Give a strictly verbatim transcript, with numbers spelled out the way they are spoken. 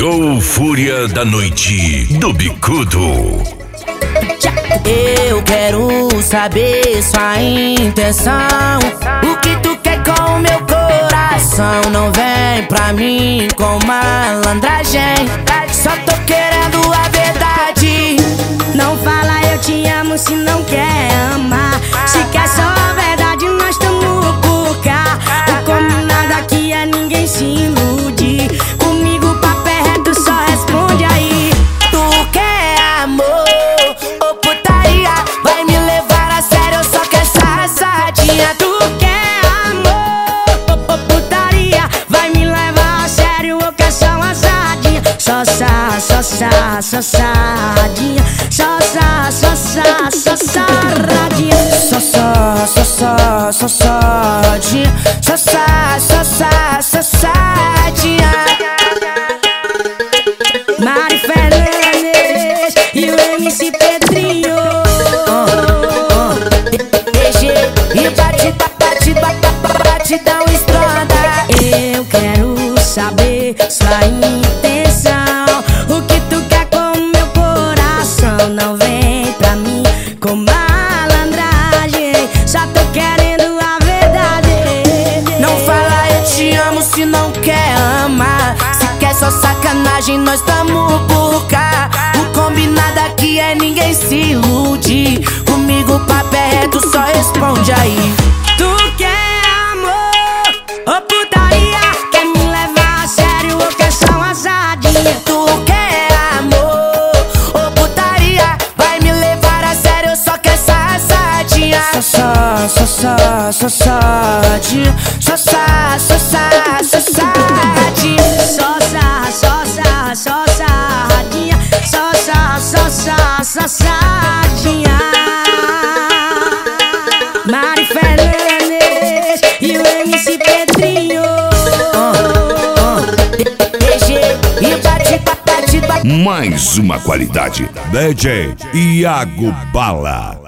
Chegou Fúria da Noite do Bicudo. Eu quero saber sua intenção. O que tu quer com o meu coração? Não vem pra mim com malandragem. Só tô querendo a verdade. Não fala eu te amo se não quer amar. Se quer só a verdade, nós tamo por cá. O combinado aqui é ninguém se iludir. Comigo o papo é reto, só responde aí. Tu quer amor ou putaria? Vai me levar a sério, eu só quero safadinha. Tu quer amor ou putaria? Vai me levar a sério, eu quero só uma sardinha. Só sa, só sa, só sardinha. Só sa, só sa, só sardinha. Só só, só só, só sardinha. Só sa, só sa, só sardinha. Mari Fernandes e o M C Pedrinho. D G e bate, bate, bate, batidão estronda. Eu quero saber sua intenção. O que tu quer com o meu coração? Não vem pra mim com malandragem. Só tô querendo a verdade. Não fala eu te amo se não quer amar. Se quer só sacanagem, nós tamo por cá. O combinado aqui é ninguém se iludir. Comigo o papo é reto, só responde aí. Tu quer amor ou putaria? Quer me levar a sério ou quer só uma sardinha? Tu quer amor ou putaria? Vai me levar a sério, eu só quero safadinha. Só só, só só, só sardinha. Só só, só só, só sardinha. Só sa, só sa, só sardinha. Só sa, só sa, só sardinha. Mari Fernandes e o M C Pedrinho. D G e bate, bate, bate. Mais uma qualidade. D J Iago Bala.